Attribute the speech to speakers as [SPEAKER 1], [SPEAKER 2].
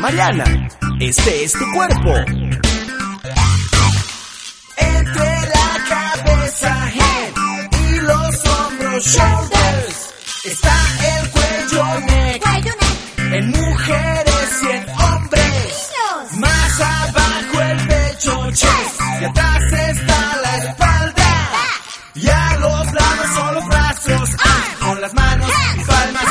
[SPEAKER 1] Mariana, este es tu cuerpo. Entre la cabeza, head, y los hombros, shoulders, está el cuello, neck, en mujeres y en hombres. Más abajo el pecho, chest, y atrás está la espalda. Y a los lados son los brazos, con las manos y palmas